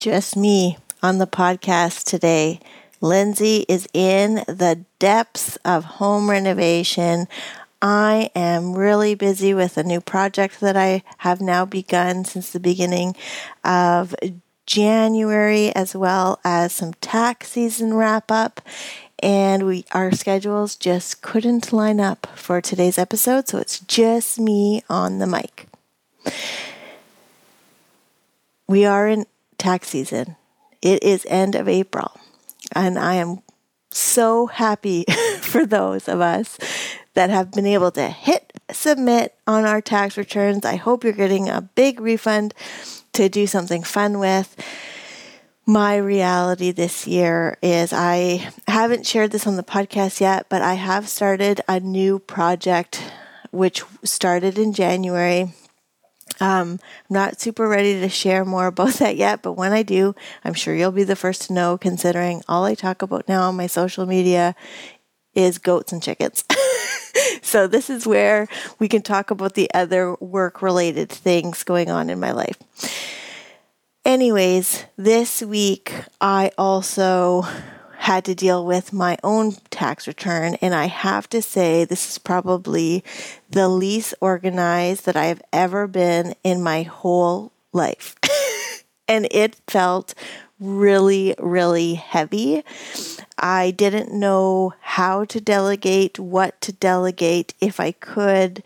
Just me on the podcast today. Lindsay is in the depths of home renovation. I am really busy with a new project that I have now begun since the beginning of January, as well as some tax season wrap up. And our schedules just couldn't line up for today's episode, so it's just me on the mic. We are in tax season. It is end of April, and I am so happy for those of us that have been able to hit submit on our tax returns. I hope you're getting a big refund to do something fun with. My reality this year is I haven't shared this on the podcast yet, but I have started a new project which started in January. I'm not super ready to share more about that yet, but when I do, I'm sure you'll be the first to know, considering all I talk about now on my social media is goats and chickens. So this is where we can talk about the other work-related things going on in my life. Anyways, this week I also had to deal with my own tax return, and I have to say this is probably the least organized that I have ever been in my whole life. And it felt really, really heavy. I didn't know how to delegate, what to delegate, if I could.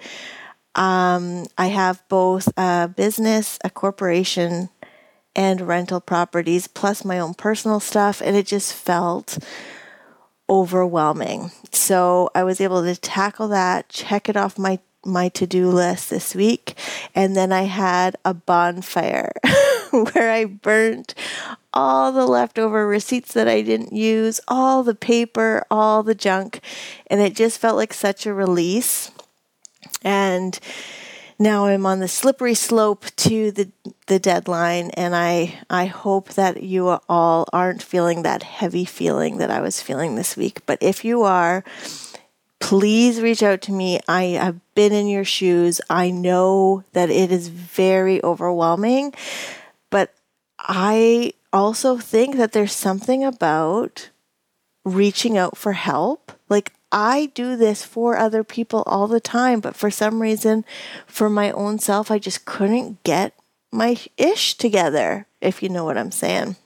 I have both a business, a corporation, and rental properties, plus my own personal stuff, and it just felt overwhelming. So I was able to tackle that, check it off my to-do list this week, and then I had a bonfire where I burnt all the leftover receipts that I didn't use, all the paper, all the junk, and it just felt like such a release. And now I'm on the slippery slope to the deadline, and I hope that you all aren't feeling that heavy feeling that I was feeling this week. But if you are, please reach out to me. I have been in your shoes. I know that it is very overwhelming, but I also think that there's something about reaching out for help. Like, I do this for other people all the time, but for some reason, for my own self, I just couldn't get my ish together, if you know what I'm saying.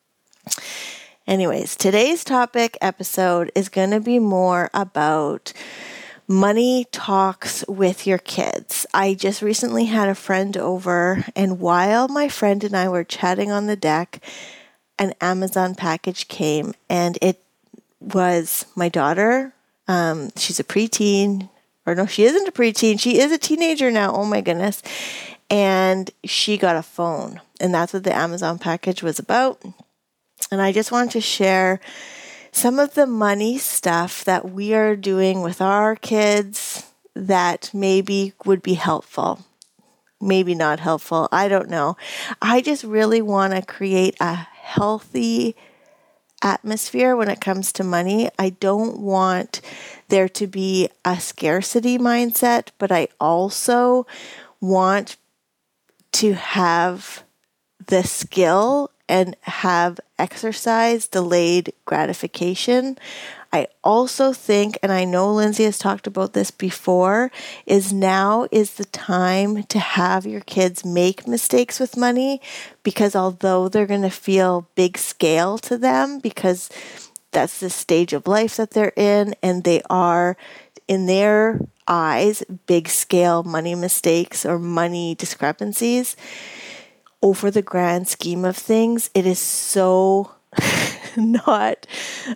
Anyways, today's topic episode is going to be more about money talks with your kids. I just recently had a friend over, and while my friend and I were chatting on the deck, an Amazon package came, and it was my daughter. She's a preteen, or no, she isn't a preteen. She is a teenager now. Oh my goodness. And she got a phone, and that's what the Amazon package was about. And I just wanted to share some of the money stuff that we are doing with our kids that maybe would be helpful. Maybe not helpful. I don't know. I just really want to create a healthy atmosphere when it comes to money. I don't want there to be a scarcity mindset, but I also want to have the skill and have exercise delayed gratification. I also think, and I know Lindsay has talked about this before, is now is the time to have your kids make mistakes with money, because although they're going to feel big scale to them, because that's the stage of life that they're in, and they are, in their eyes, big scale money mistakes or money discrepancies, over the grand scheme of things, it is so not,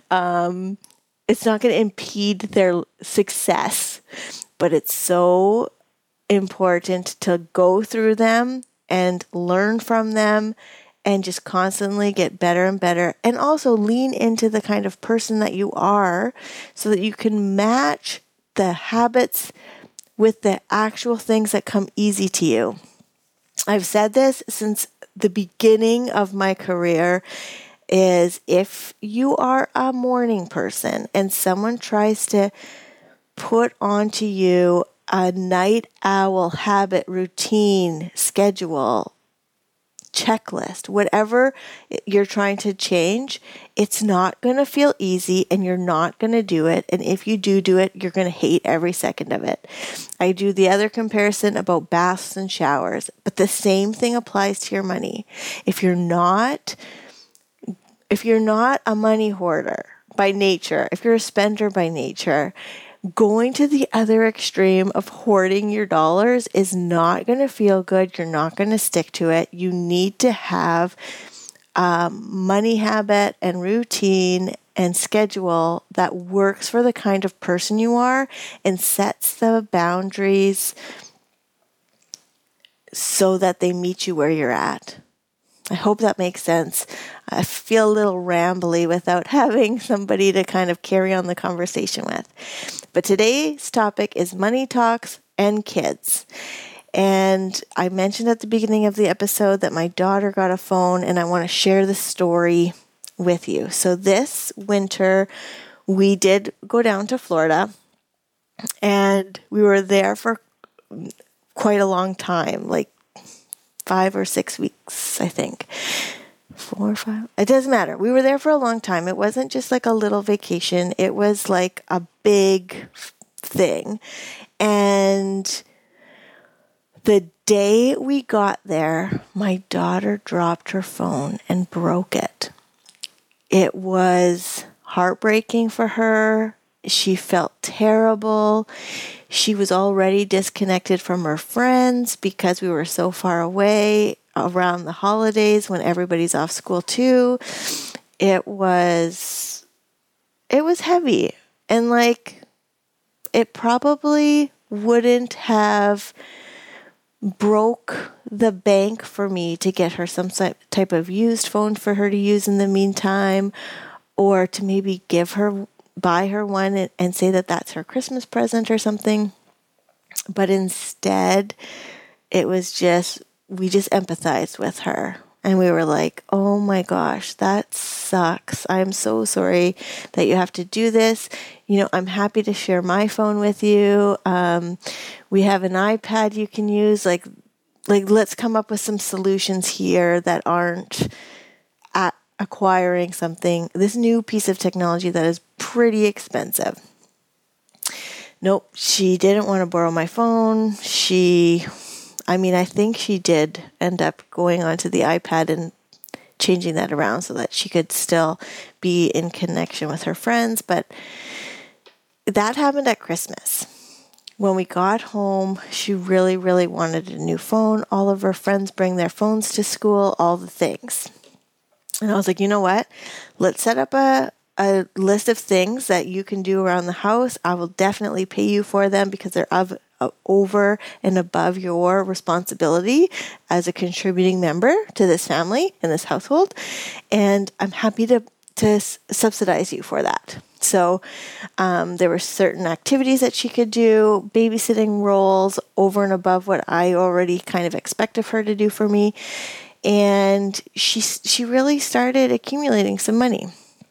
it's not going to impede their success, but it's so important to go through them and learn from them and just constantly get better and better, and also lean into the kind of person that you are so that you can match the habits with the actual things that come easy to you. I've said this since the beginning of my career, is if you are a morning person and someone tries to put onto you a night owl habit, routine, schedule, checklist, whatever you're trying to change, it's not going to feel easy and you're not going to do it. And if you do it, you're going to hate every second of it. I do the other comparison about baths and showers, but the same thing applies to your money. If you're not a money hoarder by nature, if you're a spender by nature, going to the other extreme of hoarding your dollars is not going to feel good. You're not going to stick to it. You need to have money habit and routine and schedule that works for the kind of person you are and sets the boundaries so that they meet you where you're at. I hope that makes sense. I feel a little rambly without having somebody to kind of carry on the conversation with. But today's topic is money talks and kids. And I mentioned at the beginning of the episode that my daughter got a phone, and I want to share the story with you. So this winter, we did go down to Florida, and we were there for quite a long time, like 5 or 6 weeks, I think. 4 or 5. It doesn't matter. We were there for a long time. It wasn't just like a little vacation. It was like a big thing. And the day we got there, my daughter dropped her phone and broke it. It was heartbreaking for her. She felt terrible. She was already disconnected from her friends because we were so far away around the holidays when everybody's off school too. It was heavy. And like, it probably wouldn't have broke the bank for me to get her some type of used phone for her to use in the meantime, or to maybe buy her one and say that that's her Christmas present or something. But instead, it was we just empathized with her. And we were like, oh my gosh, that sucks. I'm so sorry that you have to do this. I'm happy to share my phone with you. We have an iPad you can use. Like let's come up with some solutions here that aren't acquiring this new piece of technology that is pretty expensive. Nope, she didn't want to borrow my phone. I think she did end up going onto the iPad and changing that around so that she could still be in connection with her friends. But that happened at Christmas. When we got home, she really, really wanted a new phone. All of her friends bring their phones to school, all the things. And I was like, you know what? Let's set up a list of things that you can do around the house. I will definitely pay you for them because they're over and above your responsibility as a contributing member to this family and this household. And I'm happy to subsidize you for that. So there were certain activities that she could do, babysitting roles over and above what I already kind of expect of her to do for me. And she really started accumulating some money.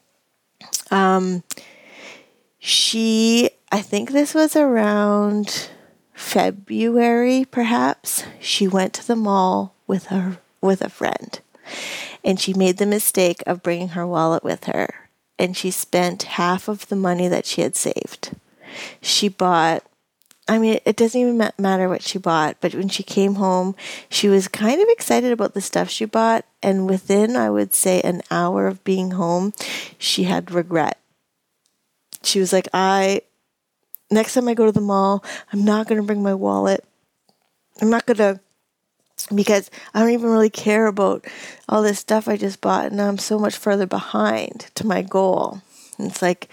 I think this was around February, perhaps. She went to the mall with a friend, and she made the mistake of bringing her wallet with her, and she spent half of the money that she had saved. She bought, it doesn't even matter what she bought, but when she came home, she was kind of excited about the stuff she bought, and within, I would say, an hour of being home, she had regret. She was like, next time I go to the mall, I'm not going to bring my wallet. I'm not going to, because I don't even really care about all this stuff I just bought, and now I'm so much further behind to my goal. And it's like,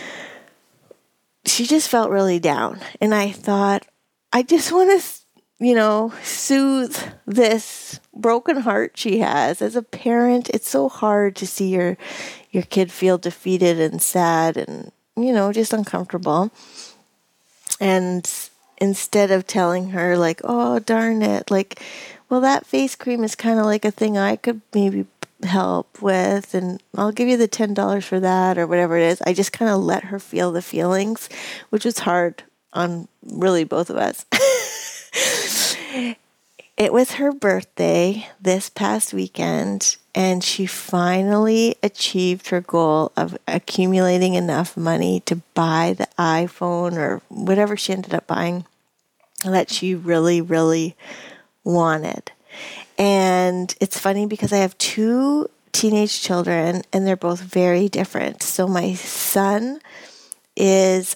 she just felt really down. And I thought, I just want to, soothe this broken heart she has. As a parent, it's so hard to see your kid feel defeated and sad and, just uncomfortable. And instead of telling her like, oh, darn it, like, well, that face cream is kind of like a thing I could maybe help with, and I'll give you the $10 for that or whatever it is. I just kind of let her feel the feelings, which was hard on really both of us. It was her birthday this past weekend, and she finally achieved her goal of accumulating enough money to buy the iPhone or whatever she ended up buying that she really, really wanted. And it's funny because I have two teenage children, and they're both very different. So my son is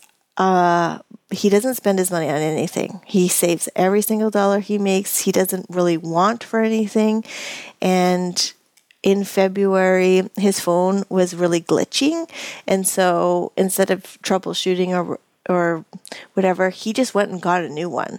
he doesn't spend his money on anything. He saves every single dollar he makes. He doesn't really want for anything. And in February, his phone was really glitching. And so instead of troubleshooting or whatever, he just went and got a new one.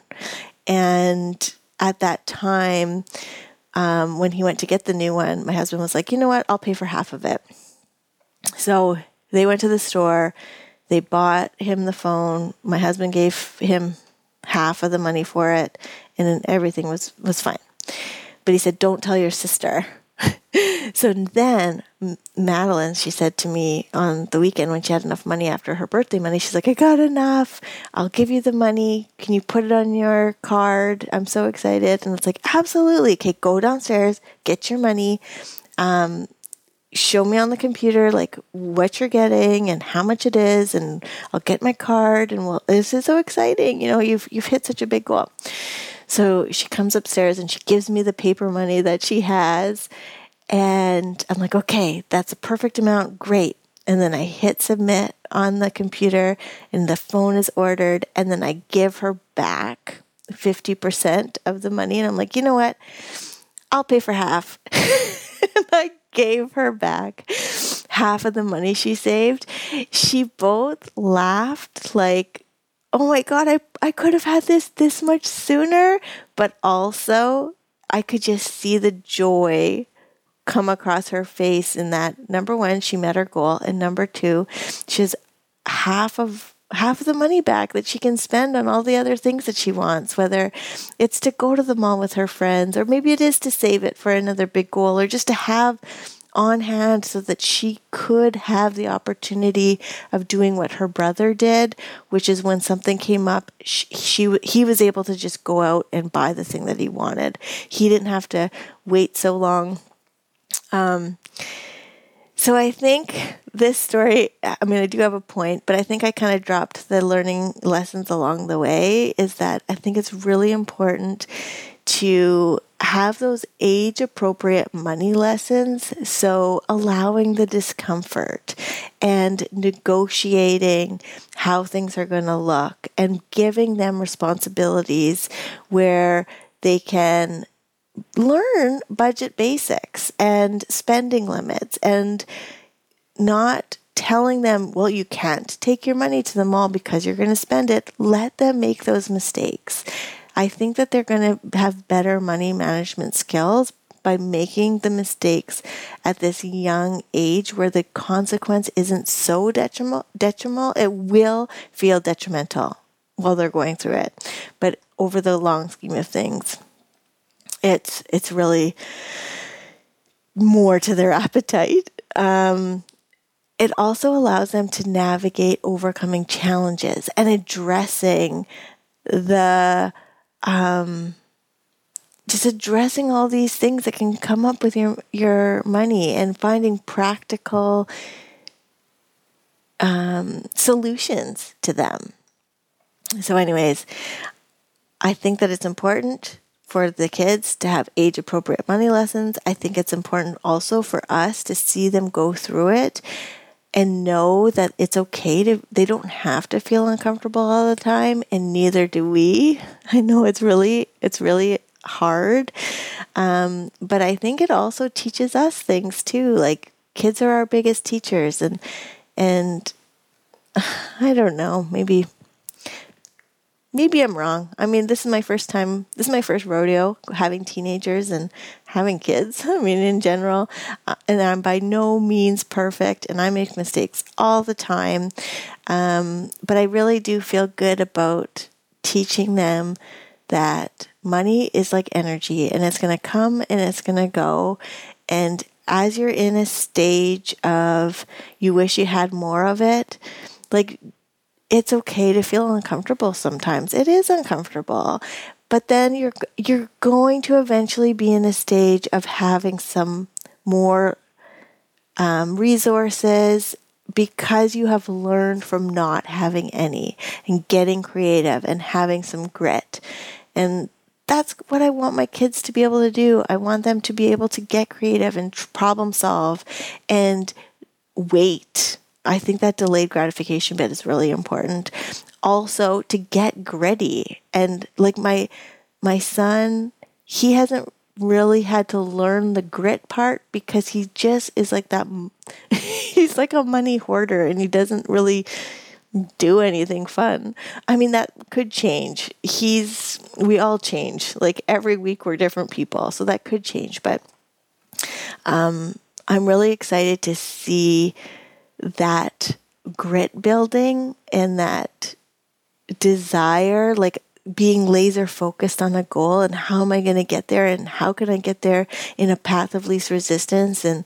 And at that time, when he went to get the new one, my husband was like, you know what, I'll pay for half of it. So they went to the store. They bought him the phone. My husband gave him half of the money for it, and then everything was fine. But he said, don't tell your sister. So then Madeline, she said to me on the weekend when she had enough money after her birthday money, she's like, I got enough. I'll give you the money. Can you put it on your card? I'm so excited. And it's like, absolutely. Okay, go downstairs, get your money. Show me on the computer like what you're getting and how much it is, and I'll get my card, and this is so exciting. You know, you've hit such a big goal. So she comes upstairs and she gives me the paper money that she has, and I'm like, okay, that's a perfect amount, great. And then I hit submit on the computer, and the phone is ordered, and then I give her back 50% of the money, and I'm like, you know what? I'll pay for half. And I gave her back half of the money she saved. She both laughed like, oh my God, I could have had this much sooner. But also I could just see the joy come across her face in that, number one, she met her goal. And number two, she has half of the money back that she can spend on all the other things that she wants, whether it's to go to the mall with her friends, or maybe it is to save it for another big goal, or just to have on hand so that she could have the opportunity of doing what her brother did, which is when something came up, he was able to just go out and buy the thing that he wanted. He didn't have to wait so long. So I think this story, I mean, I do have a point, but I think I kind of dropped the learning lessons along the way, is that I think it's really important to have those age-appropriate money lessons. So allowing the discomfort and negotiating how things are going to look and giving them responsibilities where they can learn budget basics and spending limits, and not telling them, well, you can't take your money to the mall because you're going to spend it. Let them make those mistakes. I think that they're going to have better money management skills by making the mistakes at this young age, where the consequence isn't so detrimental. It will feel detrimental while they're going through it, but over the long scheme of things, it's really more to their appetite. It also allows them to navigate overcoming challenges and addressing just addressing all these things that can come up with your money, and finding practical solutions to them. So anyways, I think that it's important for the kids to have age-appropriate money lessons. I think it's important also for us to see them go through it and know that it's okay they don't have to feel uncomfortable all the time, and neither do we. I know it's really hard. But I think it also teaches us things too. Like, kids are our biggest teachers, and I don't know, maybe I'm wrong. I mean, this is my first rodeo having teenagers and having kids. I mean, in general, and I'm by no means perfect, and I make mistakes all the time. But I really do feel good about teaching them that money is like energy, and it's going to come and it's going to go. And as you're in a stage of you wish you had more of it, like, it's okay to feel uncomfortable sometimes. It is uncomfortable, But then you're going to eventually be in a stage of having some more resources because you have learned from not having any and getting creative and having some grit. And that's what I want my kids to be able to do. I want them to be able to get creative and problem solve and wait. I think that delayed gratification bit is really important. Also, to get gritty. And like my son, he hasn't really had to learn the grit part because he just is like that. He's like a money hoarder and he doesn't really do anything fun. I mean, that could change. We all change. Like every week we're different people. So that could change. But I'm really excited to see that grit building and that desire, like being laser focused on a goal and how am I going to get there and how can I get there in a path of least resistance. And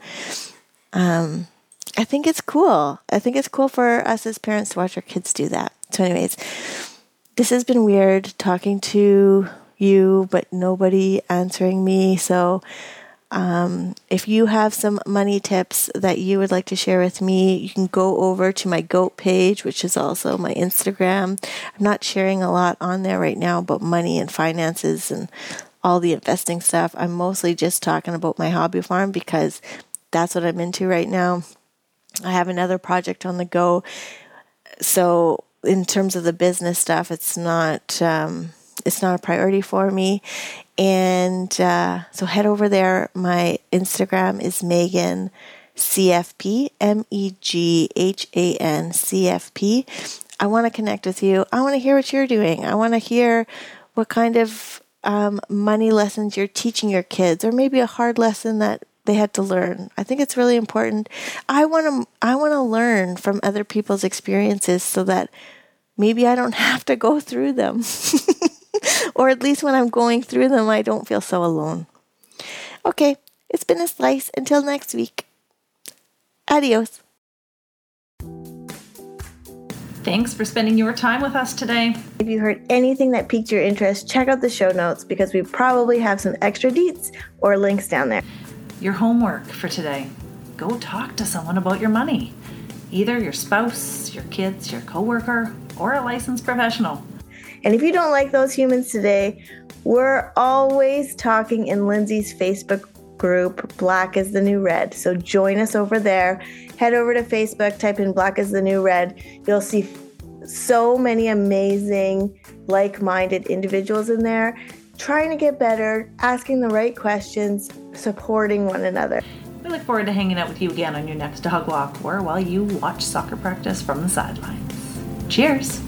I think it's cool. I think it's cool for us as parents to watch our kids do that. So anyways, this has been weird talking to you, but nobody answering me. So if you have some money tips that you would like to share with me, you can go over to my GOAT page, which is also my Instagram. I'm not sharing a lot on there right now about money and finances and all the investing stuff. I'm mostly just talking about my hobby farm because that's what I'm into right now. I have another project on the go. So in terms of the business stuff, it's not a priority for me. And so head over there. My Instagram is Megan CFP, Meghan CFP. I want to connect with you. I want to hear what you're doing. I want to hear what kind of money lessons you're teaching your kids, or maybe a hard lesson that they had to learn. I think it's really important. I want to learn from other people's experiences so that maybe I don't have to go through them. Or at least when I'm going through them, I don't feel so alone. Okay, it's been a slice. Until next week. Adios. Thanks for spending your time with us today. If you heard anything that piqued your interest, check out the show notes because we probably have some extra deets or links down there. Your homework for today. Go talk to someone about your money. Either your spouse, your kids, your coworker, or a licensed professional. And if you don't like those humans today, we're always talking in Lindsay's Facebook group, Black is the New Red. So join us over there. Head over to Facebook, type in Black is the New Red. You'll see so many amazing, like-minded individuals in there, trying to get better, asking the right questions, supporting one another. We look forward to hanging out with you again on your next dog walk or while you watch soccer practice from the sidelines. Cheers!